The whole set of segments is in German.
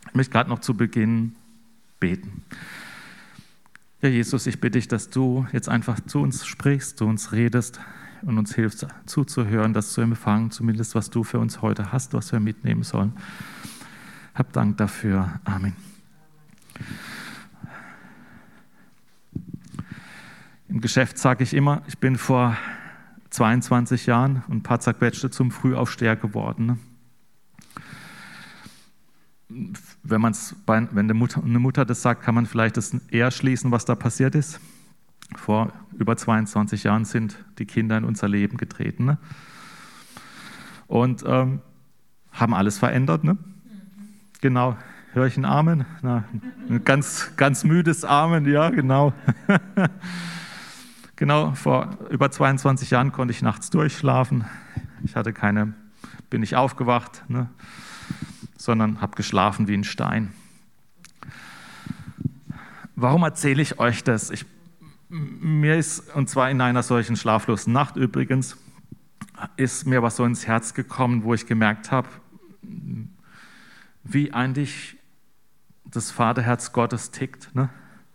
Ich möchte gerade noch zu Beginn beten. Ja, Jesus, ich bitte dich, dass du jetzt einfach zu uns sprichst, zu uns redest und uns hilfst zuzuhören, das zu empfangen, zumindest was du für uns heute hast, was wir mitnehmen sollen. Hab Dank dafür. Amen. Im Geschäft sage ich immer, ich bin vor 22 Jahren und ein paar zerquetschte zum Frühaufsteher geworden. Wenn eine Mutter das sagt, kann man vielleicht das eher schließen, was da passiert ist. Vor über 22 Jahren sind die Kinder in unser Leben getreten, ne? Und haben alles verändert. Ne? Genau, höre ich ein Amen? Na, ein ganz, ganz müdes Amen, ja, genau. Genau, vor über 22 Jahren konnte ich nachts durchschlafen. Bin nicht aufgewacht, ne? Sondern habe geschlafen wie ein Stein. Warum erzähle ich euch das? Und zwar in einer solchen schlaflosen Nacht übrigens, ist mir was so ins Herz gekommen, wo ich gemerkt habe, wie eigentlich das Vaterherz Gottes tickt, ne?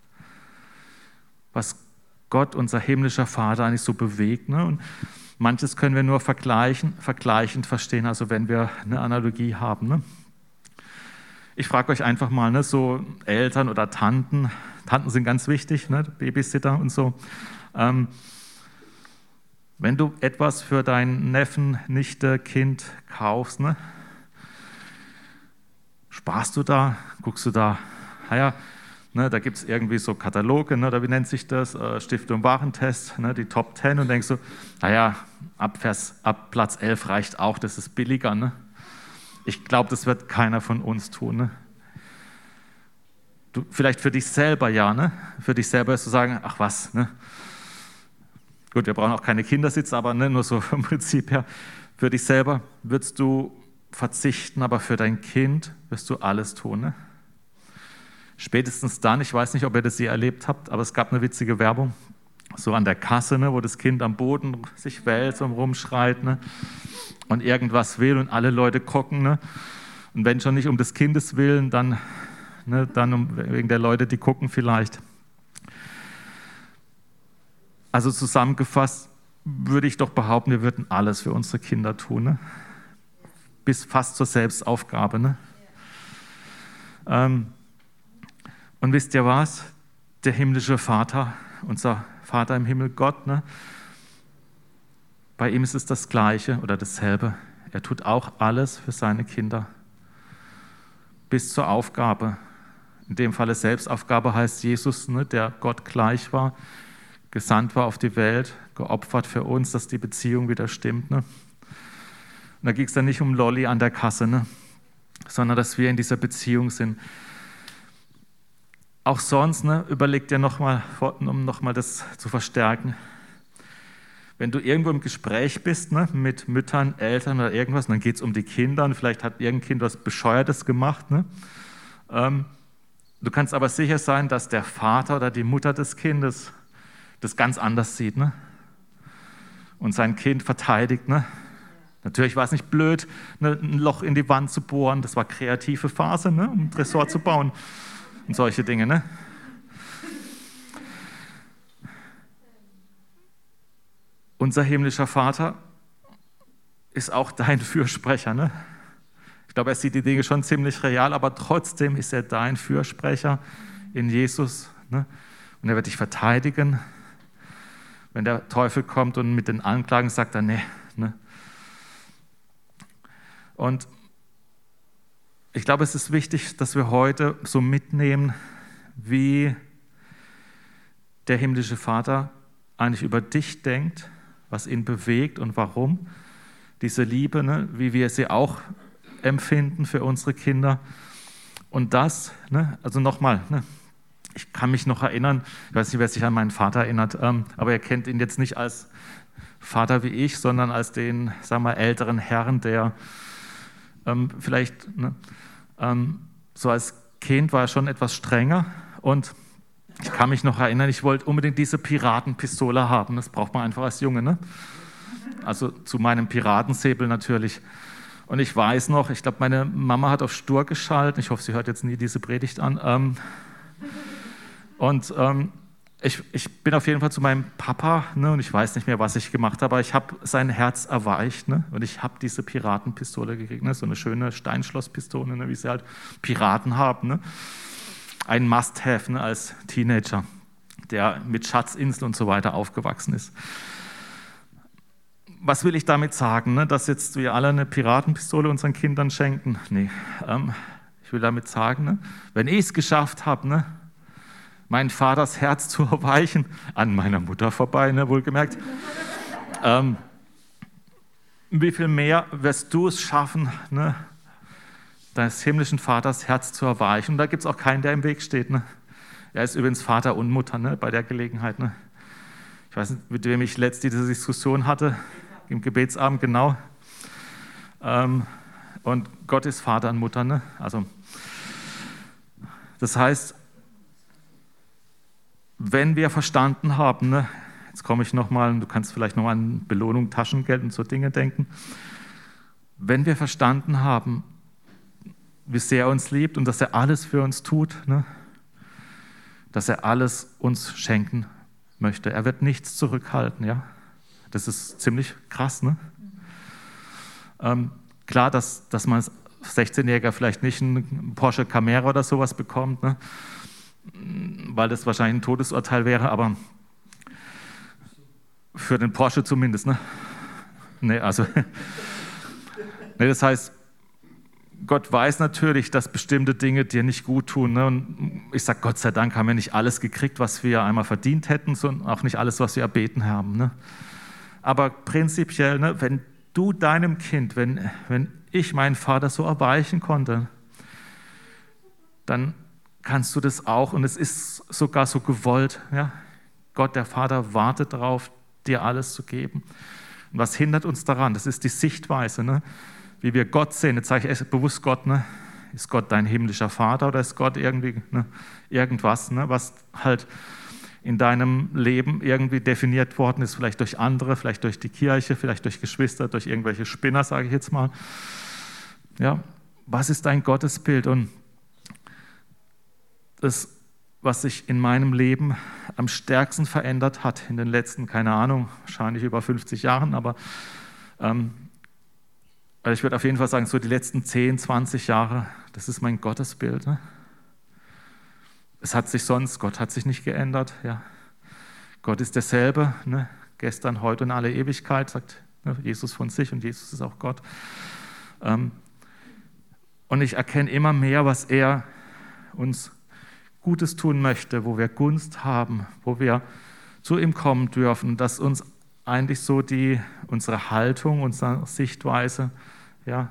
Was Gott, unser himmlischer Vater, eigentlich so bewegt. Ne? Und manches können wir nur vergleichend verstehen, also wenn wir eine Analogie haben. Ne? Ich frage euch einfach mal, ne, so Eltern oder Tanten sind ganz wichtig, ne, Babysitter und so. Wenn du etwas für deinen Neffen, Nichte, Kind kaufst, ne, sparst du da, guckst du da, naja, ne, da gibt es irgendwie so Kataloge, ne, oder wie nennt sich das, Stiftung Warentest, ne, die Top 10 und denkst du, naja, ab Platz 11 reicht auch, das ist billiger, ne? Ich glaube, das wird keiner von uns tun. Ne? Du, vielleicht für dich selber, ja. Ne? Für dich selber ist zu sagen, ach was. Ne? Gut, wir brauchen auch keine Kindersitze, aber ne, nur so vom Prinzip her. Für dich selber würdest du verzichten, aber für dein Kind wirst du alles tun. Ne? Spätestens dann, ich weiß nicht, ob ihr das je erlebt habt, aber es gab eine witzige Werbung, so an der Kasse, ne, wo das Kind am Boden sich wälzt und rumschreit, ne, und irgendwas will und alle Leute gucken. Ne, und wenn schon nicht um des Kindes willen, dann wegen der Leute, die gucken vielleicht. Also zusammengefasst würde ich doch behaupten, wir würden alles für unsere Kinder tun, ne? Bis fast zur Selbstaufgabe. Ne? Und wisst ihr was? Der himmlische Vater, unser Vater im Himmel, Gott, ne? Bei ihm ist es das Gleiche oder dasselbe. Er tut auch alles für seine Kinder. Bis zur Aufgabe. In dem Falle Selbstaufgabe heißt Jesus, ne, der Gott gleich war, gesandt war auf die Welt, geopfert für uns, dass die Beziehung wieder stimmt. Ne? Und da ging es dann nicht um Lolli an der Kasse, ne? Sondern dass wir in dieser Beziehung sind. Auch sonst, ne, überleg dir nochmal, um nochmal das zu verstärken, wenn du irgendwo im Gespräch bist, ne, mit Müttern, Eltern oder irgendwas, und dann geht es um die Kinder und vielleicht hat irgendein Kind was Bescheuertes gemacht. Ne? Du kannst aber sicher sein, dass der Vater oder die Mutter des Kindes das ganz anders sieht, ne? Und sein Kind verteidigt. Ne? Natürlich war es nicht blöd, ne, ein Loch in die Wand zu bohren, das war kreative Phase, ne, um ein Tresor zu bauen. Und solche Dinge, ne? Unser himmlischer Vater ist auch dein Fürsprecher, ne? Ich glaube, er sieht die Dinge schon ziemlich real, aber trotzdem ist er dein Fürsprecher in Jesus, ne? Und er wird dich verteidigen. Wenn der Teufel kommt und mit den Anklagen sagt er, nee, ne? Und ich glaube, es ist wichtig, dass wir heute so mitnehmen, wie der himmlische Vater eigentlich über dich denkt, was ihn bewegt und warum. Diese Liebe, ne, wie wir sie auch empfinden für unsere Kinder. Und das, ne, also nochmal, ne, ich kann mich noch erinnern, ich weiß nicht, wer sich an meinen Vater erinnert, aber er kennt ihn jetzt nicht als Vater wie ich, sondern als den, sagen wir, älteren Herrn, der vielleicht, ne, so als Kind war er schon etwas strenger und ich kann mich noch erinnern, ich wollte unbedingt diese Piratenpistole haben, das braucht man einfach als Junge, ne? Also zu meinem Piratensäbel natürlich. Und ich weiß noch, ich glaube, meine Mama hat auf Stur geschaltet. Ich hoffe, sie hört jetzt nie diese Predigt an. Ich bin auf jeden Fall zu meinem Papa, ne, und ich weiß nicht mehr, was ich gemacht habe, aber ich habe sein Herz erweicht, ne, und ich habe diese Piratenpistole gekriegt, ne, so eine schöne Steinschlosspistole, ne, wie sie halt Piraten haben. Ne. Ein Must-Have, ne, als Teenager, der mit Schatzinsel und so weiter aufgewachsen ist. Was will ich damit sagen? Ne? Dass jetzt wir alle eine Piratenpistole unseren Kindern schenken? Nee. Ich will damit sagen, ne? Wenn ich es geschafft habe, ne? Mein Vaters Herz zu erweichen, an meiner Mutter vorbei, ne? Wohlgemerkt, wie viel mehr wirst du es schaffen, ne? Deines himmlischen Vaters Herz zu erweichen? Und da gibt es auch keinen, der im Weg steht. Ne? Er ist übrigens Vater und Mutter, ne? Bei der Gelegenheit. Ne? Ich weiß nicht, mit wem ich letzte diese Diskussion hatte. Im Gebetsabend, genau. Und Gott ist Vater und Mutter. Ne? Also, das heißt, wenn wir verstanden haben, ne, jetzt komme ich nochmal, du kannst vielleicht noch an Belohnung, Taschengeld und so Dinge denken. Wenn wir verstanden haben, wie sehr er uns liebt und dass er alles für uns tut, ne, dass er alles uns schenken möchte. Er wird nichts zurückhalten, ja. Das ist ziemlich krass, ne? Klar, dass man als 16-Jähriger vielleicht nicht einen Porsche Carrera oder sowas bekommt, ne? Weil das wahrscheinlich ein Todesurteil wäre, aber für den Porsche zumindest, ne? Nee, also, nee, das heißt, Gott weiß natürlich, dass bestimmte Dinge dir nicht gut tun. Ne? Und ich sage, Gott sei Dank haben wir nicht alles gekriegt, was wir einmal verdient hätten, sondern auch nicht alles, was wir erbeten haben. Ne? Aber prinzipiell, ne, wenn du deinem Kind, wenn ich meinen Vater so erweichen konnte, dann kannst du das auch, und es ist sogar so gewollt. Ja? Gott, der Vater, wartet darauf, dir alles zu geben. Und was hindert uns daran? Das ist die Sichtweise, ne? Wie wir Gott sehen. Jetzt sage ich bewusst Gott, ne? Ist Gott dein himmlischer Vater oder ist Gott irgendwie, ne? Irgendwas, ne? Was halt in deinem Leben irgendwie definiert worden ist, vielleicht durch andere, vielleicht durch die Kirche, vielleicht durch Geschwister, durch irgendwelche Spinner, sage ich jetzt mal. Ja, was ist dein Gottesbild? Und das, was sich in meinem Leben am stärksten verändert hat in den letzten, keine Ahnung, wahrscheinlich über 50 Jahren, aber ich würde auf jeden Fall sagen, so die letzten 10, 20 Jahre, das ist mein Gottesbild. Ne? Es hat sich sonst, Gott hat sich nicht geändert. Ja. Gott ist derselbe, ne? Gestern, heute und alle Ewigkeit, sagt, ne, Jesus von sich, und Jesus ist auch Gott. Und ich erkenne immer mehr, was er uns Gutes tun möchte, wo wir Gunst haben, wo wir zu ihm kommen dürfen, dass uns eigentlich so unsere Haltung, unsere Sichtweise, ja,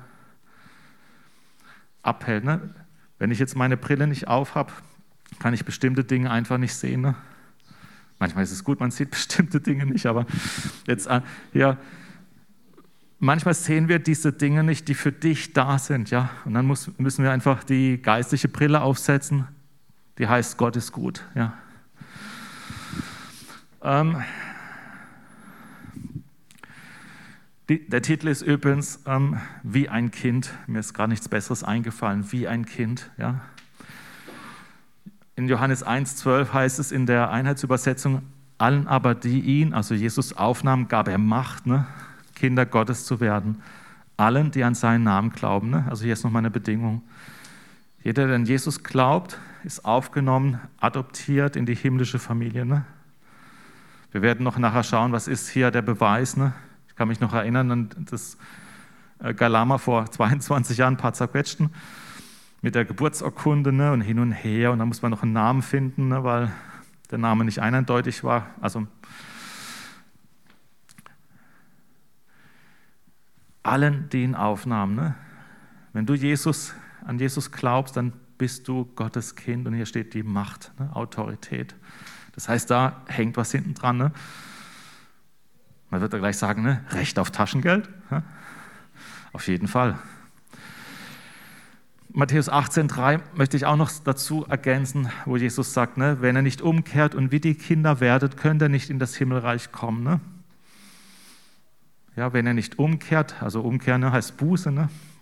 abhält. Ne? Wenn ich jetzt meine Brille nicht auf habe, kann ich bestimmte Dinge einfach nicht sehen. Ne? Manchmal ist es gut, man sieht bestimmte Dinge nicht, aber jetzt, ja, manchmal sehen wir diese Dinge nicht, die für dich da sind. Ja? Und dann müssen wir einfach die geistliche Brille aufsetzen, die heißt, Gott ist gut. Ja? Der Titel ist übrigens wie ein Kind. Mir ist gar nichts Besseres eingefallen. Wie ein Kind. Ja. In Johannes 1,12 heißt es in der Einheitsübersetzung, allen aber, die ihn, also Jesus, aufnahmen, gab er Macht, ne, Kinder Gottes zu werden. Allen, die an seinen Namen glauben. Ne. Also hier ist nochmal eine Bedingung. Jeder, der an Jesus glaubt, ist aufgenommen, adoptiert in die himmlische Familie. Ne. Wir werden noch nachher schauen, was ist hier der Beweis. Ne. Ich kann mich noch erinnern an das Galama vor 22 Jahren, ein paar zerquetschten, mit der Geburtsurkunde, ne, und hin und her. Und dann muss man noch einen Namen finden, ne, weil der Name nicht eindeutig war. Also allen, die ihn aufnahmen. Ne? Wenn du an Jesus glaubst, dann bist du Gottes Kind. Und hier steht die Macht, ne, Autorität. Das heißt, da hängt was hinten dran. Ne? Man wird da gleich sagen, ne? Recht auf Taschengeld? Ja? Auf jeden Fall. Matthäus 18,3 möchte ich auch noch dazu ergänzen, wo Jesus sagt, ne? Wenn er nicht umkehrt und wie die Kinder werdet, könnt ihr nicht in das Himmelreich kommen. Ne? Ja, wenn er nicht umkehrt, also umkehren, ne, heißt Buße, ne?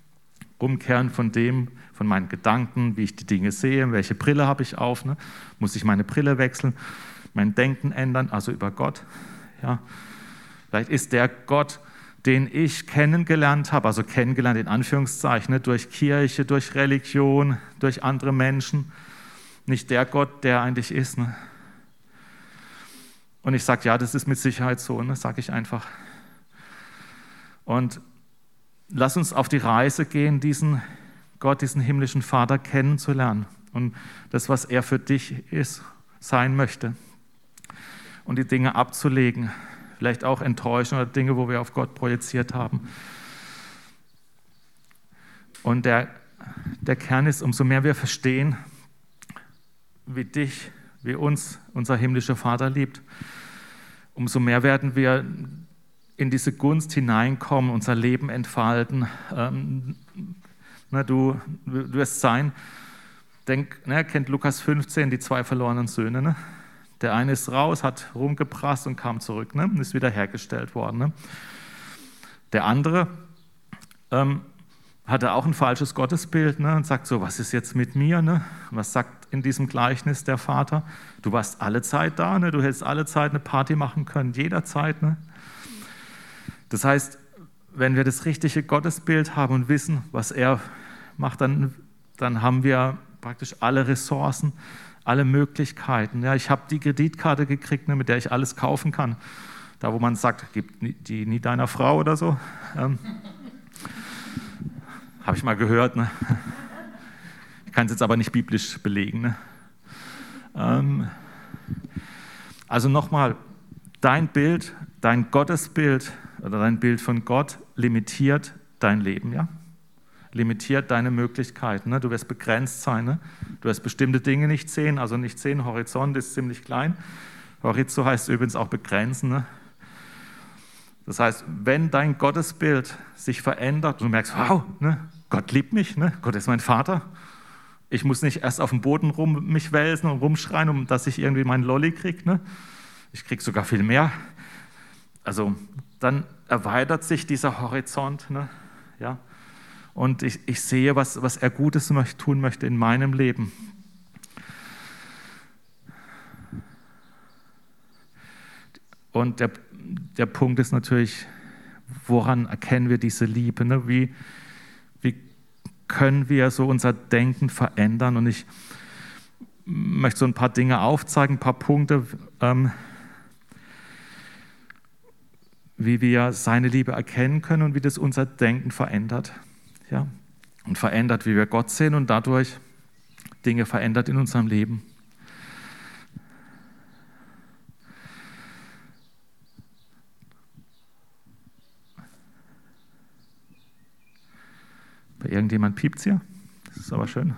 Umkehren von meinen Gedanken, wie ich die Dinge sehe, welche Brille habe ich auf, ne? Muss ich meine Brille wechseln, mein Denken ändern, also über Gott. Ja? Vielleicht ist der Gott, den ich kennengelernt habe, also kennengelernt in Anführungszeichen, ne? Durch Kirche, durch Religion, durch andere Menschen, nicht der Gott, der eigentlich ist. Ne? Und ich sage, ja, das ist mit Sicherheit so, ne? Sage ich einfach. Und lass uns auf die Reise gehen, diesen Gott, diesen himmlischen Vater kennenzulernen und das, was er für dich ist, sein möchte. Und die Dinge abzulegen, vielleicht auch enttäuschen oder Dinge, wo wir auf Gott projiziert haben. Und der Kern ist, umso mehr wir verstehen, wie uns unser himmlischer Vater liebt, umso mehr werden wir in diese Gunst hineinkommen, unser Leben entfalten. Du wirst sein, kennt Lukas 15, die 2 verlorenen Söhne. Ne? Der eine ist raus, hat rumgeprasst und kam zurück, ne? Und ist wieder hergestellt worden. Ne? Der andere hatte auch ein falsches Gottesbild, ne? Und sagt so, was ist jetzt mit mir? Ne? Was sagt in diesem Gleichnis der Vater? Du warst alle Zeit da, ne? Du hättest alle Zeit eine Party machen können, jederzeit. Ne? Das heißt, wenn wir das richtige Gottesbild haben und wissen, was er macht, dann haben wir praktisch alle Ressourcen, alle Möglichkeiten. Ja, ich habe die Kreditkarte gekriegt, ne, mit der ich alles kaufen kann. Da, wo man sagt, gib die nie deiner Frau oder so. Habe ich mal gehört. Ne? Ich kann es jetzt aber nicht biblisch belegen. Ne? Also nochmal, dein Bild, dein Gottesbild oder dein Bild von Gott limitiert dein Leben, ja? Limitiert deine Möglichkeiten. Ne? Du wirst begrenzt sein. Ne? Du wirst bestimmte Dinge nicht sehen, also nicht sehen. Horizont ist ziemlich klein. Horizont heißt übrigens auch begrenzen. Ne? Das heißt, wenn dein Gottesbild sich verändert, du merkst, wow, ne? Gott liebt mich, ne? Gott ist mein Vater. Ich muss nicht erst auf dem Boden mich wälzen und rumschreien, dass ich irgendwie meinen Lolli kriege. Ne? Ich kriege sogar viel mehr. Also dann erweitert sich dieser Horizont. Ne? Ja? Und ich sehe, was er Gutes tun möchte in meinem Leben. Und der Punkt ist natürlich, woran erkennen wir diese Liebe? Ne? Wie können wir so unser Denken verändern? Und ich möchte so ein paar Dinge aufzeigen, ein paar Punkte, wie wir seine Liebe erkennen können und wie das unser Denken verändert. Ja? Und verändert, wie wir Gott sehen und dadurch Dinge verändert in unserem Leben. Bei irgendjemand piept es hier. Das ist aber schön.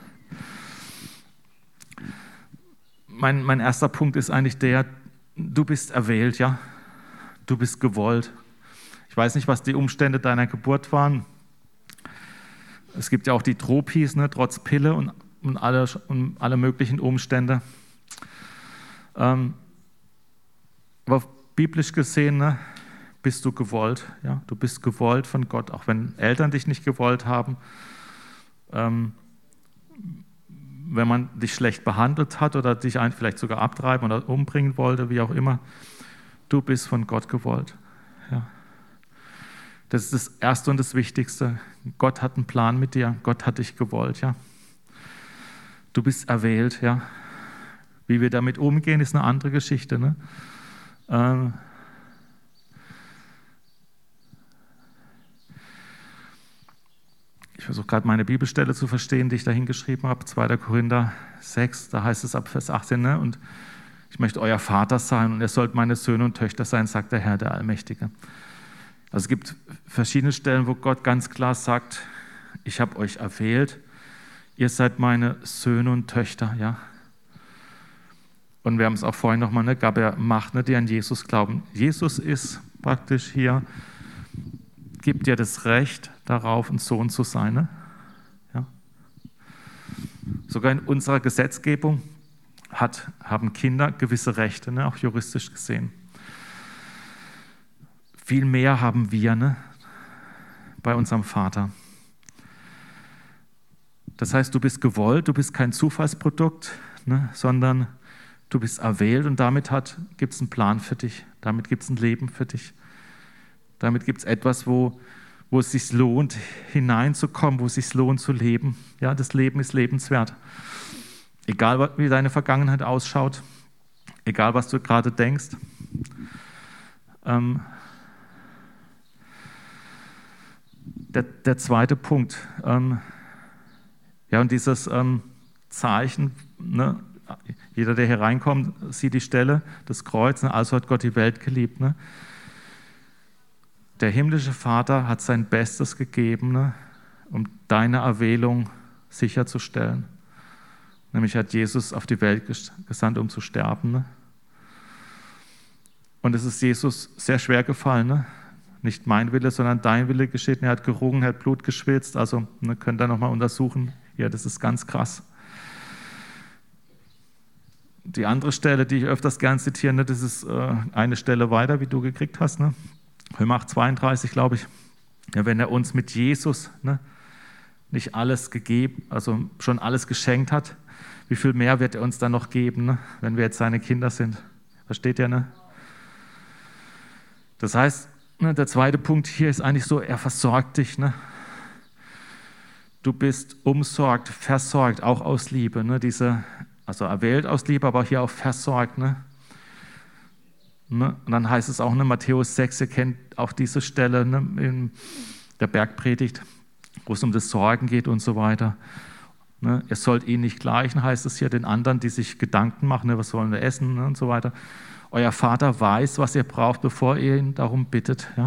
Mein erster Punkt ist eigentlich der, du bist erwählt, ja. Du bist gewollt. Ich weiß nicht, was die Umstände deiner Geburt waren. Es gibt ja auch die Tropis, ne, trotz Pille und alle möglichen Umstände. Aber biblisch gesehen, ne, bist du gewollt. Ja? Du bist gewollt von Gott, auch wenn Eltern dich nicht gewollt haben. Wenn man dich schlecht behandelt hat oder dich vielleicht sogar abtreiben oder umbringen wollte, wie auch immer. Du bist von Gott gewollt. Ja. Das ist das Erste und das Wichtigste. Gott hat einen Plan mit dir. Gott hat dich gewollt. Ja. Du bist erwählt. Ja. Wie wir damit umgehen, ist eine andere Geschichte. Ne? Ich versuche gerade meine Bibelstelle zu verstehen, die ich da hingeschrieben habe. 2. Korinther 6, da heißt es ab Vers 18, ne? Und ich möchte euer Vater sein und ihr sollt meine Söhne und Töchter sein, sagt der Herr, der Allmächtige. Also es gibt verschiedene Stellen, wo Gott ganz klar sagt, ich habe euch erwählt, ihr seid meine Söhne und Töchter, ja. Und wir haben es auch vorhin nochmal, ne, gab er Macht, ne, die an Jesus glauben. Jesus ist praktisch hier, gibt dir das Recht darauf, ein Sohn zu sein. Ne? Ja. Sogar in unserer Gesetzgebung haben Kinder gewisse Rechte, ne, auch juristisch gesehen. Viel mehr haben wir, ne, bei unserem Vater. Das heißt, du bist gewollt, du bist kein Zufallsprodukt, ne, sondern du bist erwählt und damit gibt es einen Plan für dich, damit gibt es ein Leben für dich. Damit gibt es etwas, wo es sich lohnt, hineinzukommen, wo es sich lohnt zu leben. Ja, das Leben ist lebenswert. Egal, wie deine Vergangenheit ausschaut, egal, was du gerade denkst. Der zweite Punkt, ja, und dieses Zeichen, ne, jeder, der hier reinkommt, sieht die Stelle, das Kreuz, ne, also hat Gott die Welt geliebt. Ne? Der himmlische Vater hat sein Bestes gegeben, ne, um deine Erwählung sicherzustellen. Nämlich hat Jesus auf die Welt gesandt, um zu sterben. Ne? Und es ist Jesus sehr schwer gefallen. Ne? Nicht mein Wille, sondern dein Wille geschieht. Er hat gerungen, er hat Blut geschwitzt. Also ne, könnt ihr nochmal untersuchen. Ja, das ist ganz krass. Die andere Stelle, die ich öfters gern zitiere, ne, das ist eine Stelle weiter, wie du gekriegt hast. Ne? Römer 8,32, glaube ich. Ja, wenn er uns mit Jesus, ne, nicht alles gegeben, also schon alles geschenkt hat, wie viel mehr wird er uns dann noch geben, ne, wenn wir jetzt seine Kinder sind? Versteht ihr, ne? Das heißt, ne, der zweite Punkt hier ist eigentlich so, er versorgt dich. Ne? Du bist umsorgt, versorgt, auch aus Liebe. Ne? Also erwählt aus Liebe, aber hier auch versorgt. Ne? Und dann heißt es auch, ne, Matthäus 6, ihr kennt auch diese Stelle, ne, in der Bergpredigt, wo es um das Sorgen geht und so weiter. Ne, ihr sollt ihnen nicht gleichen, heißt es hier, den anderen, die sich Gedanken machen, ne, was wollen wir essen, ne, und so weiter. Euer Vater weiß, was ihr braucht, bevor ihr ihn darum bittet. Ja?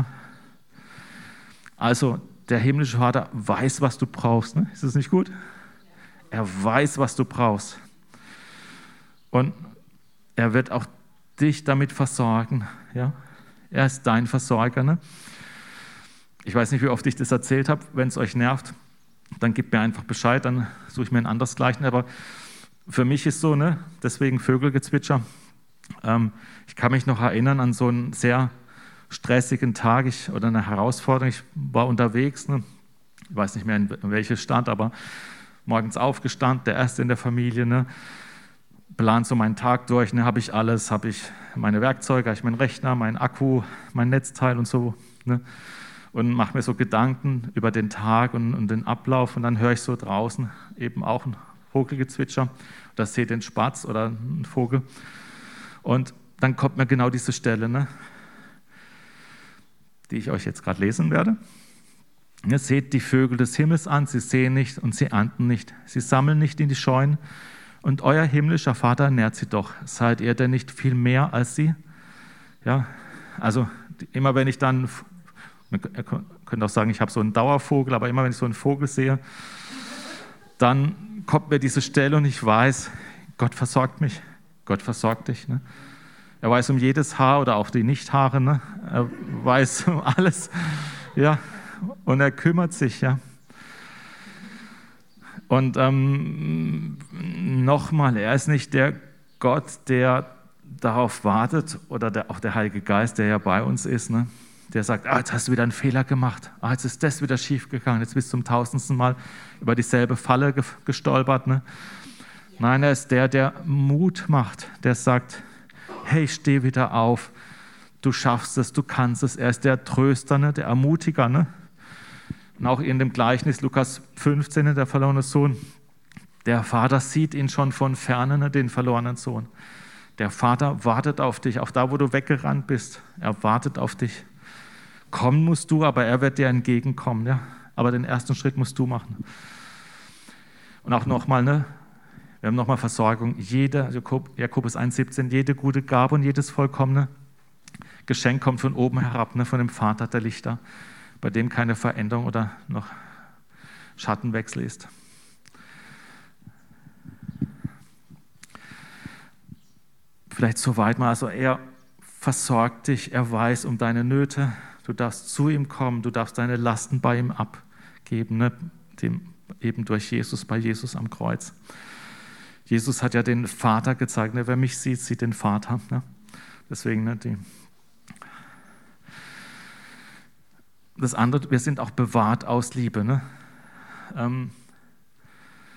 Also der himmlische Vater weiß, was du brauchst. Ne? Ist das nicht gut? Er weiß, was du brauchst. Und er wird auch dich damit versorgen. Ja? Er ist dein Versorger. Ne? Ich weiß nicht, wie oft ich das erzählt habe. Wenn es euch nervt, dann gebt mir einfach Bescheid, dann suche ich mir ein anderes Gleichen. Aber für mich ist so, ne, deswegen Vögelgezwitscher. Ich kann mich noch erinnern an so einen sehr stressigen Tag oder eine Herausforderung. Ich war unterwegs, ne, ich weiß nicht mehr in welche Stadt, aber morgens aufgestanden, der Erste in der Familie, ne, plant so meinen Tag durch, ne, habe ich alles, habe ich meine Werkzeuge, habe ich meinen Rechner, meinen Akku, mein Netzteil und so, ne, und mache mir so Gedanken über den Tag und den Ablauf und dann höre ich so draußen eben auch ein Vogelgezwitscher, da seht ihr einen Spatz oder einen Vogel und dann kommt mir genau diese Stelle, ne, die ich euch jetzt gerade lesen werde. Ihr seht die Vögel des Himmels an, sie sehen nicht und sie ernten nicht, sie sammeln nicht in die Scheunen und euer himmlischer Vater nährt sie doch. Seid ihr denn nicht viel mehr als sie? Ja, also immer wenn ich dann, ihr könnt auch sagen, ich habe so einen Dauervogel, aber immer wenn ich so einen Vogel sehe, dann kommt mir diese Stelle und ich weiß, Gott versorgt mich, Gott versorgt dich. Ne? Er weiß um jedes Haar oder auch die Nichthaare, ne? Er weiß um alles, ja, und er kümmert sich, ja. Und nochmal, er ist nicht der Gott, der darauf wartet, oder auch der Heilige Geist, der ja bei uns ist, ne? Der sagt, jetzt hast du wieder einen Fehler gemacht, jetzt ist das wieder schief gegangen, jetzt bist du zum 1000. Mal über dieselbe Falle gestolpert. Ne? Nein, er ist der Mut macht, der sagt, hey, steh wieder auf, du schaffst es, du kannst es. Er ist der Tröster, ne? Der Ermutiger. Ne? Und auch in dem Gleichnis Lukas 15, der verlorene Sohn, der Vater sieht ihn schon von Ferne, ne? Den verlorenen Sohn. Der Vater wartet auf dich, auch da, wo du weggerannt bist. Er wartet auf dich. Kommen musst du, aber er wird dir entgegenkommen. Ja? Aber den ersten Schritt musst du machen. Und auch nochmal, ne? Wir haben nochmal Versorgung. Jakobus 1,17, jede gute Gabe und jedes vollkommene Geschenk kommt von oben herab, ne? Von dem Vater der Lichter, bei dem keine Veränderung oder noch Schattenwechsel ist. Vielleicht soweit mal, also er versorgt dich, er weiß um deine Nöte, du darfst zu ihm kommen, du darfst deine Lasten bei ihm abgeben, ne? Eben durch Jesus, bei Jesus am Kreuz. Jesus hat ja den Vater gezeigt, ne? Wer mich sieht, sieht den Vater. Ne? Deswegen, ne, das andere, wir sind auch bewahrt aus Liebe. Ne?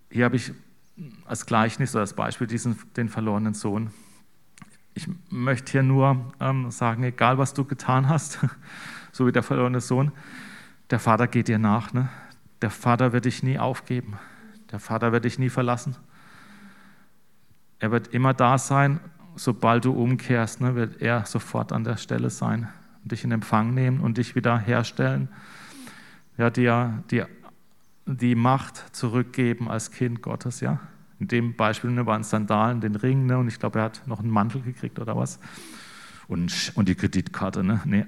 hier habe ich als Gleichnis oder als Beispiel den verlorenen Sohn. Ich möchte hier nur sagen, egal was du getan hast, so wie der verlorene Sohn, der Vater geht dir nach. Ne? Der Vater wird dich nie aufgeben. Der Vater wird dich nie verlassen. Er wird immer da sein, sobald du umkehrst, ne, wird er sofort an der Stelle sein, dich in Empfang nehmen und dich wieder herstellen. Ja, dir die Macht zurückgeben als Kind Gottes. Ja? In dem Beispiel waren es Sandalen, den Ring, ne, und ich glaube, er hat noch einen Mantel gekriegt oder was. Und die Kreditkarte. Ne? Nee,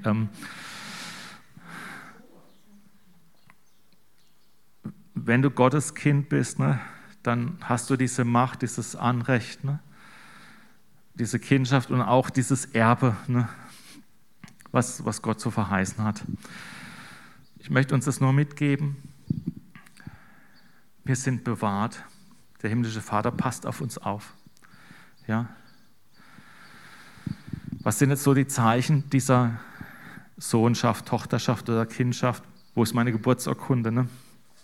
wenn du Gottes Kind bist, ne, dann hast du diese Macht, dieses Anrecht, ne, diese Kindschaft und auch dieses Erbe, ne, was Gott so verheißen hat. Ich möchte uns das nur mitgeben. Wir sind bewahrt. Der himmlische Vater passt auf uns auf. Ja. Was sind jetzt so die Zeichen dieser Sohnschaft, Tochterschaft oder Kindschaft? Wo ist meine Geburtsurkunde? Ne?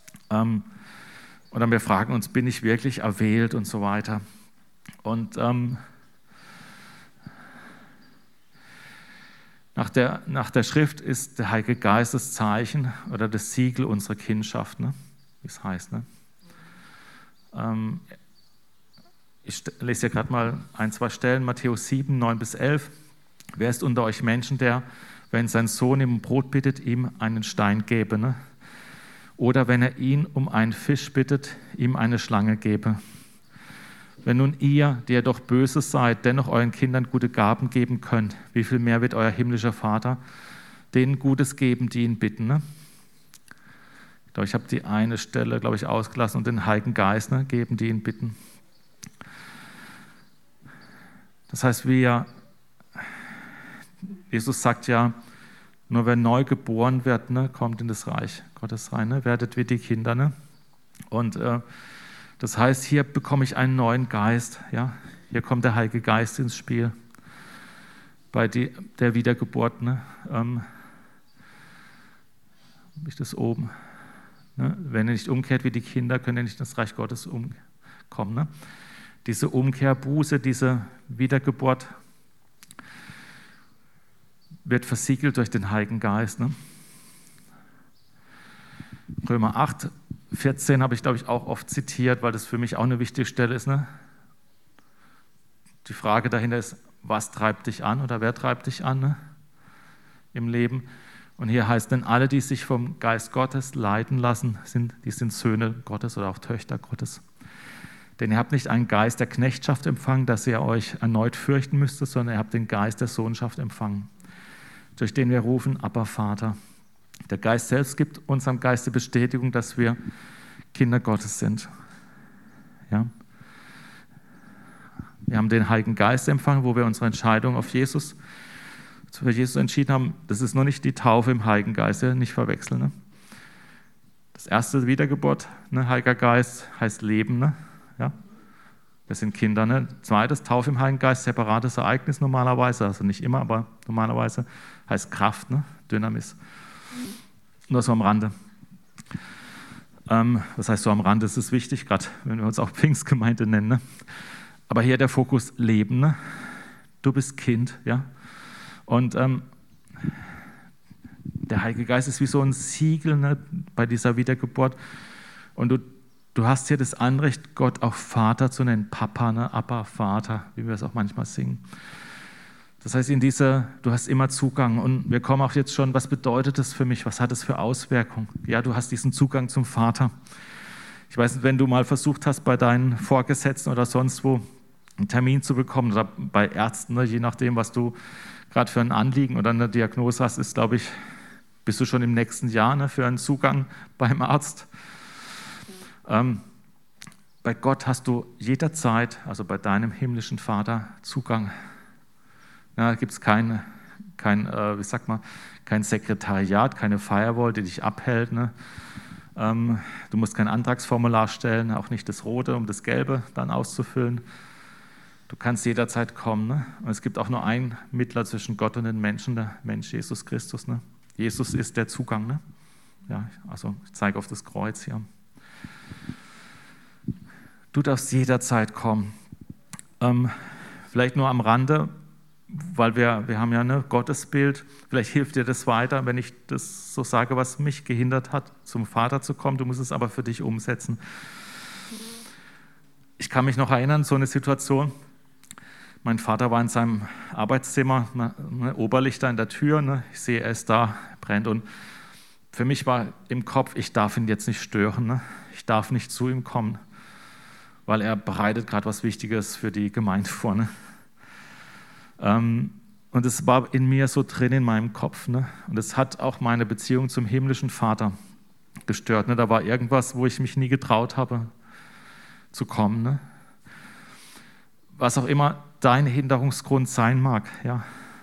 Oder wir fragen uns, bin ich wirklich erwählt und so weiter. Und nach der Schrift ist der Heilige Geist das Zeichen oder das Siegel unserer Kindschaft, ne? Wie es heißt. Ne? Ich lese ja gerade mal 1-2 Stellen, Matthäus 7, 9-11. Wer ist unter euch Menschen, der, wenn sein Sohn ihm um Brot bittet, ihm einen Stein gebe? Ne? Oder wenn er ihn um einen Fisch bittet, ihm eine Schlange gebe? Wenn nun ihr, die ihr doch böse seid, dennoch euren Kindern gute Gaben geben könnt, wie viel mehr wird euer himmlischer Vater denen Gutes geben, die ihn bitten? Ne? Ich habe die eine Stelle, glaube ich, ausgelassen und den Heiligen Geist, ne, geben, die ihn bitten. Das heißt, Jesus sagt ja, nur wer neu geboren wird, ne, kommt in das Reich Gottes rein, ne, werdet wie die Kinder. Ne? Und das heißt, hier bekomme ich einen neuen Geist. Ja? Hier kommt der Heilige Geist ins Spiel. Bei der Wiedergeburt. Ne? Habe ich das oben? Ne? Wenn ihr nicht umkehrt wie die Kinder, könnt ihr nicht in das Reich Gottes umkommen. Ne? Diese Umkehr, Buße, diese Wiedergeburt wird versiegelt durch den Heiligen Geist. Ne? Römer 8, 14 habe ich, glaube ich, auch oft zitiert, weil das für mich auch eine wichtige Stelle ist. Ne? Die Frage dahinter ist, was treibt dich an oder wer treibt dich an, ne? Im Leben? Und hier heißt, denn alle, die sich vom Geist Gottes leiten lassen, die sind Söhne Gottes oder auch Töchter Gottes. Denn ihr habt nicht einen Geist der Knechtschaft empfangen, dass ihr euch erneut fürchten müsstet, sondern ihr habt den Geist der Sohnschaft empfangen, durch den wir rufen, Abba, Vater. Der Geist selbst gibt unserem Geist die Bestätigung, dass wir Kinder Gottes sind. Ja? Wir haben den Heiligen Geist empfangen, wo wir unsere Entscheidung auf Jesus für Jesus entschieden haben. Das ist noch nicht die Taufe im Heiligen Geist, ja, nicht verwechseln. Ne? Das erste Wiedergeburt, ne, Heiliger Geist, heißt Leben. Ne? Ja? Wir sind Kinder. Ne? Zweites, Taufe im Heiligen Geist, separates Ereignis normalerweise, also nicht immer, aber normalerweise heißt Kraft, ne? Dynamis. Nur so am Rande. Das heißt, so am Rande ist es wichtig, gerade wenn wir uns auch Pfingstgemeinde nennen. Ne? Aber hier der Fokus Leben. Ne? Du bist Kind, ja. Und der Heilige Geist ist wie so ein Siegel, ne, bei dieser Wiedergeburt. Und du hast hier das Anrecht, Gott auch Vater zu nennen, Papa, ne, Abba, Vater, wie wir es auch manchmal singen. Das heißt, du hast immer Zugang. Und wir kommen auch jetzt schon, was bedeutet das für mich? Was hat das für Auswirkungen? Ja, du hast diesen Zugang zum Vater. Ich weiß nicht, wenn du mal versucht hast, bei deinen Vorgesetzten oder sonst wo einen Termin zu bekommen oder bei Ärzten, ne, je nachdem, was du gerade für ein Anliegen oder eine Diagnose hast, ist, glaube ich, bist du schon im nächsten Jahr, ne, für einen Zugang beim Arzt. Bei Gott hast du jederzeit, also bei deinem himmlischen Vater, Zugang. Da gibt es kein Sekretariat, keine Firewall, die dich abhält. Ne? Du musst kein Antragsformular stellen, auch nicht das Rote, um das Gelbe dann auszufüllen. Du kannst jederzeit kommen. Ne? Und es gibt auch nur einen Mittler zwischen Gott und den Menschen, der Mensch Jesus Christus. Ne? Jesus ist der Zugang. Ne? Ja, also ich zeige auf das Kreuz hier. Du darfst jederzeit kommen. Vielleicht nur am Rande, weil wir haben ja ein Gottesbild. Vielleicht hilft dir das weiter, wenn ich das so sage, was mich gehindert hat, zum Vater zu kommen. Du musst es aber für dich umsetzen. Ich kann mich noch erinnern, so eine Situation. Mein Vater war in seinem Arbeitszimmer, Oberlichter in der Tür. Ich sehe, er ist da, brennt. Und für mich war im Kopf, ich darf ihn jetzt nicht stören. Ich darf nicht zu ihm kommen, weil er bereitet gerade was Wichtiges für die Gemeinde vor. Und es war in mir so drin, in meinem Kopf. Und es hat auch meine Beziehung zum himmlischen Vater gestört. Da war irgendwas, wo ich mich nie getraut habe, zu kommen. Was auch immer dein Hinderungsgrund sein mag. Ja?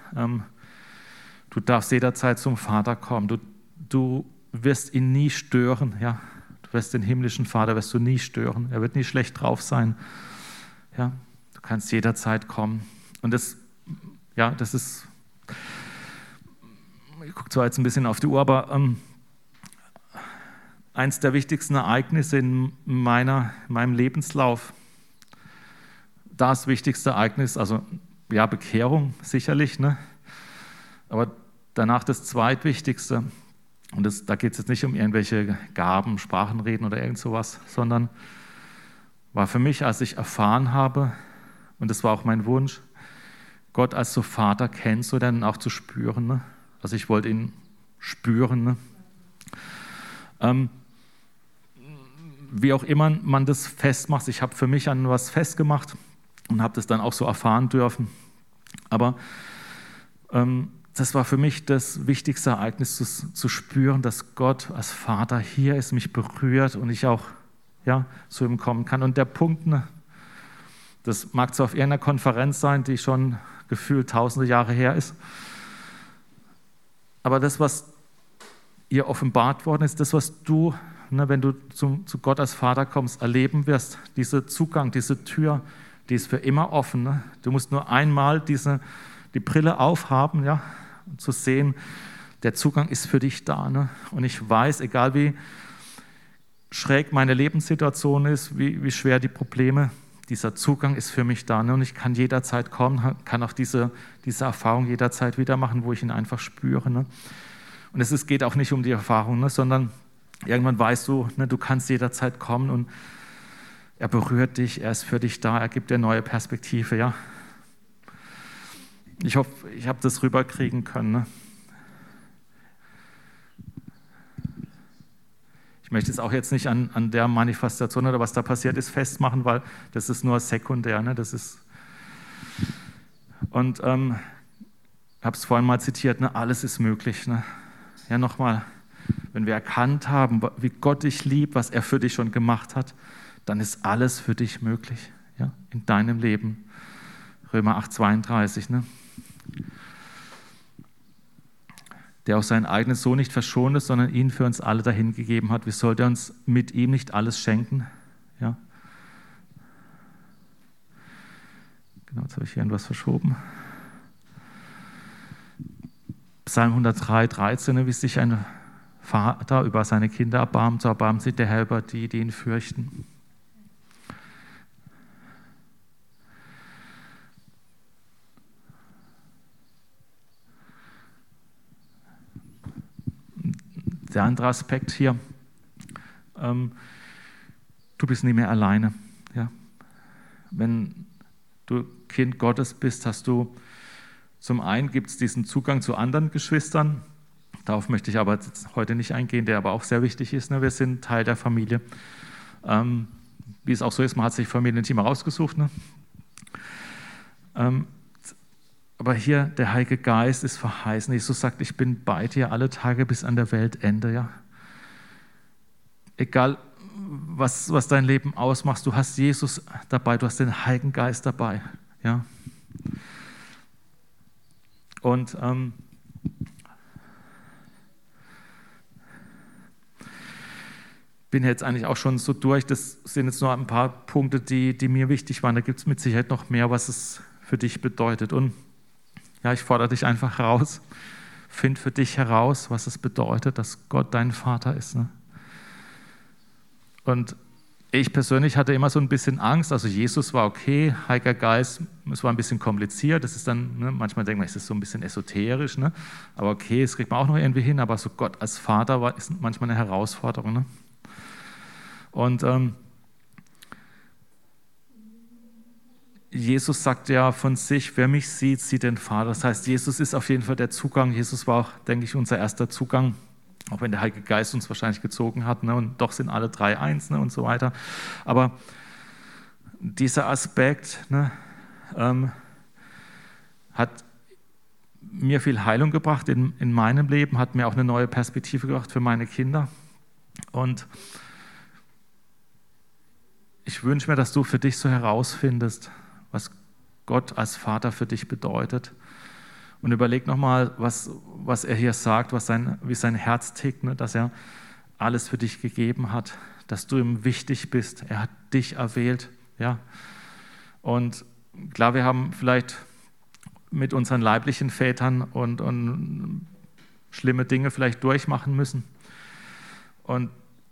Du darfst jederzeit zum Vater kommen. Du wirst ihn nie stören. Ja? Du wirst den himmlischen Vater wirst du nie stören. Er wird nie schlecht drauf sein. Ja? Du kannst jederzeit kommen. Und das ist, ich gucke zwar jetzt ein bisschen auf die Uhr, aber eins der wichtigsten Ereignisse in meinem Lebenslauf, das wichtigste Ereignis, also ja, Bekehrung sicherlich, aber danach das zweitwichtigste, und da geht es jetzt nicht um irgendwelche Gaben, Sprachenreden oder irgend sowas, sondern war für mich, als ich erfahren habe, und das war auch mein Wunsch, Gott als so Vater kennenzulernen und auch zu spüren. Also ich wollte ihn spüren. Wie auch immer man das festmacht, ich habe für mich an was festgemacht und habe das dann auch so erfahren dürfen. Aber das war für mich das wichtigste Ereignis, zu spüren, dass Gott als Vater hier ist, mich berührt und ich auch zu ihm kommen kann. Und der Punkt, das mag zwar auf irgendeiner Konferenz sein, die schon gefühlt tausende Jahre her ist, aber das, was ihr offenbart worden ist, das, was du, wenn du zu Gott als Vater kommst, erleben wirst, dieser Zugang, diese Tür, die ist für immer offen. Du musst nur einmal die Brille aufhaben, um zu sehen, der Zugang ist für dich da. Und ich weiß, egal wie schräg meine Lebenssituation ist, wie schwer die Probleme, dieser Zugang ist für mich da. Und ich kann jederzeit kommen, kann auch diese Erfahrung jederzeit wieder machen, wo ich ihn einfach spüre. Und es geht auch nicht um die Erfahrung, sondern irgendwann weißt du, du kannst jederzeit kommen und er berührt dich, er ist für dich da, er gibt dir neue Perspektive. Ja? Ich hoffe, ich habe das rüberkriegen können. Ich möchte es auch jetzt nicht an der Manifestation oder was da passiert ist festmachen, weil das ist nur sekundär. Und ich habe es vorhin mal zitiert, alles ist möglich. Ja, nochmal, wenn wir erkannt haben, wie Gott dich liebt, was er für dich schon gemacht hat, dann ist alles für dich möglich, in deinem Leben. Römer 8,32. Der auch seinen eigenen Sohn nicht verschont ist, sondern ihn für uns alle dahingegeben hat. Wie sollte er uns mit ihm nicht alles schenken? Ja. Genau, jetzt habe ich hier irgendwas verschoben. Psalm 103, 13, wie sich ein Vater über seine Kinder erbarmt, so erbarmt sich der Herr über die ihn fürchten. Der andere Aspekt hier, du bist nicht mehr alleine. Ja? Wenn du Kind Gottes bist, hast du zum einen gibt es diesen Zugang zu anderen Geschwistern, darauf möchte ich aber jetzt heute nicht eingehen, der aber auch sehr wichtig ist. Wir sind Teil der Familie. Wie es auch so ist, man hat sich Familienteam rausgesucht. Aber hier, der Heilige Geist ist verheißen. Jesus sagt, ich bin bei dir alle Tage bis an der Weltende. Ja? Egal, was dein Leben ausmacht, du hast Jesus dabei, du hast den Heiligen Geist dabei. Ja? Und bin jetzt eigentlich auch schon so durch. Das sind jetzt nur ein paar Punkte, die mir wichtig waren. Da gibt es mit Sicherheit noch mehr, was es für dich bedeutet. Und ja, ich fordere dich einfach heraus. Find für dich heraus, was es bedeutet, dass Gott dein Vater ist. Und ich persönlich hatte immer so ein bisschen Angst. Also Jesus war okay, Heiliger Geist, es war ein bisschen kompliziert. Das ist dann, ne, manchmal denkt man, es ist so ein bisschen esoterisch, ne? Aber okay, das kriegt man auch noch irgendwie hin. Aber so Gott als Vater ist manchmal eine Herausforderung. Ne? Und Jesus sagt ja von sich, wer mich sieht, sieht den Vater. Das heißt, Jesus ist auf jeden Fall der Zugang. Jesus war auch, denke ich, unser erster Zugang. Auch wenn der Heilige Geist uns wahrscheinlich gezogen hat, ne, und doch sind alle drei eins, ne, und so weiter. Aber dieser Aspekt, ne, hat mir viel Heilung gebracht in meinem Leben, hat mir auch eine neue Perspektive gebracht für meine Kinder. Und ich wünsche mir, dass du für dich so herausfindest, was Gott als Vater für dich bedeutet. Und überleg nochmal, was er hier sagt, wie sein Herz tickt, ne? Dass er alles für dich gegeben hat, dass du ihm wichtig bist. Er hat dich erwählt. Ja? Und klar, wir haben vielleicht mit unseren leiblichen Vätern und schlimme Dinge vielleicht durchmachen müssen. Und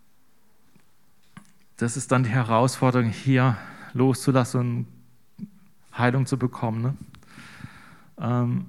das ist dann die Herausforderung, hier loszulassen und Heilung zu bekommen. Ne?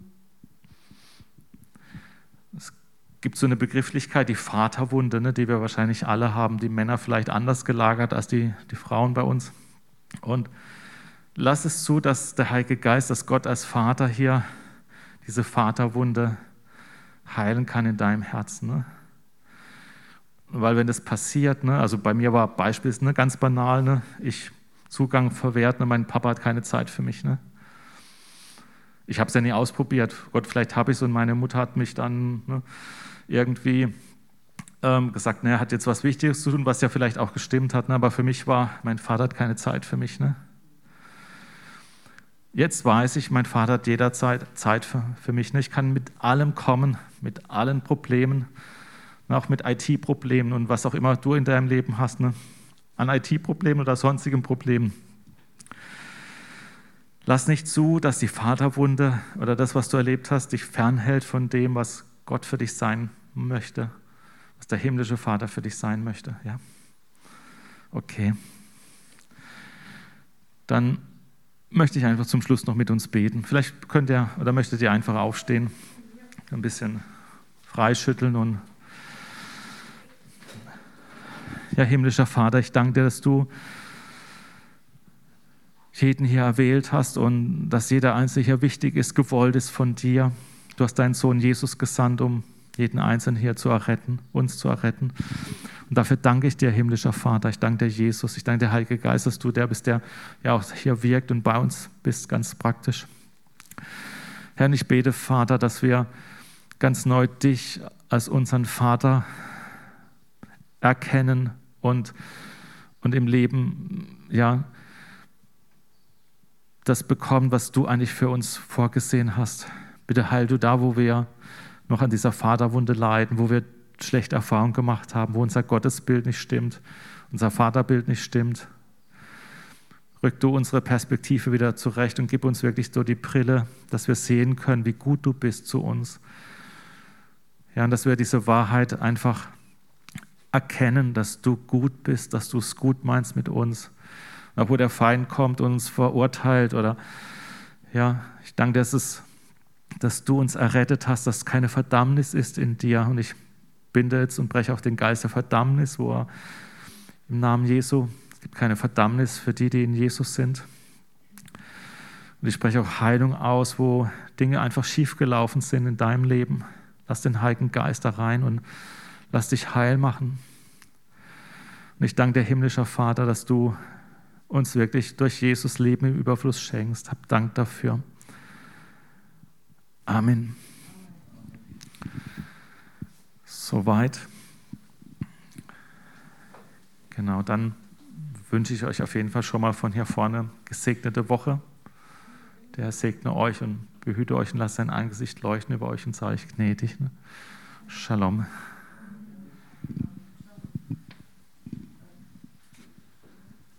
Es gibt so eine Begrifflichkeit, die Vaterwunde, ne, die wir wahrscheinlich alle haben, die Männer vielleicht anders gelagert als die Frauen bei uns. Und lass es zu, dass der Heilige Geist, dass Gott als Vater hier diese Vaterwunde heilen kann in deinem Herzen. Ne? Weil wenn das passiert, ne, also bei mir war Beispiel, ne, ganz banal, ne, ich Zugang verwehrt, ne, mein Papa hat keine Zeit für mich. Ne? Ich habe es ja nie ausprobiert. Gott, vielleicht habe ich es, und meine Mutter hat mich dann, ne, irgendwie gesagt, ne, er hat jetzt was Wichtiges zu tun, was ja vielleicht auch gestimmt hat, ne, aber für mich war, mein Vater hat keine Zeit für mich. Ne? Jetzt weiß ich, mein Vater hat jederzeit Zeit für mich. Ne? Ich kann mit allem kommen, mit allen Problemen, auch mit IT-Problemen und was auch immer du in deinem Leben hast, ne? An IT-Problemen oder sonstigen Problemen. Lass nicht zu, dass die Vaterwunde oder das, was du erlebt hast, dich fernhält von dem, was Gott für dich sein möchte, was der himmlische Vater für dich sein möchte. Ja? Okay. Dann möchte ich einfach zum Schluss noch mit uns beten. Vielleicht könnt ihr oder möchtet ihr einfach aufstehen, ein bisschen freischütteln und ja, himmlischer Vater, ich danke dir, dass du jeden hier erwählt hast und dass jeder Einzelne hier wichtig ist, gewollt ist von dir. Du hast deinen Sohn Jesus gesandt, um jeden Einzelnen hier zu erretten, uns zu erretten. Und dafür danke ich dir, himmlischer Vater. Ich danke dir, Jesus. Ich danke dir, Heiliger Geist, dass du der bist, der ja auch hier wirkt und bei uns bist, ganz praktisch. Herr, ich bete, Vater, dass wir ganz neu dich als unseren Vater erkennen und im Leben, ja, das bekommen, was du eigentlich für uns vorgesehen hast. Bitte heil du da, wo wir noch an dieser Vaterwunde leiden, wo wir schlechte Erfahrungen gemacht haben, wo unser Gottesbild nicht stimmt, unser Vaterbild nicht stimmt. Rück du unsere Perspektive wieder zurecht und gib uns wirklich so die Brille, dass wir sehen können, wie gut du bist zu uns. Ja, und dass wir diese Wahrheit einfach erkennen, dass du gut bist, dass du es gut meinst mit uns. Und wo der Feind kommt und uns verurteilt oder ja, ich danke dir, dass du uns errettet hast, dass keine Verdammnis ist in dir. Und ich binde jetzt und breche auch den Geist der Verdammnis, wo er im Namen Jesu, es gibt keine Verdammnis für die, die in Jesus sind. Und ich spreche auch Heilung aus, wo Dinge einfach schiefgelaufen sind in deinem Leben. Lass den Heiligen Geist da rein und lass dich heil machen. Und ich danke dir, himmlischer Vater, dass du uns wirklich durch Jesus Leben im Überfluss schenkst. Hab Dank dafür. Amen. Soweit. Genau, dann wünsche ich euch auf jeden Fall schon mal von hier vorne gesegnete Woche. Der Herr segne euch und behüte euch und lasst sein Angesicht leuchten über euch und sei euch gnädig. Ne? Shalom.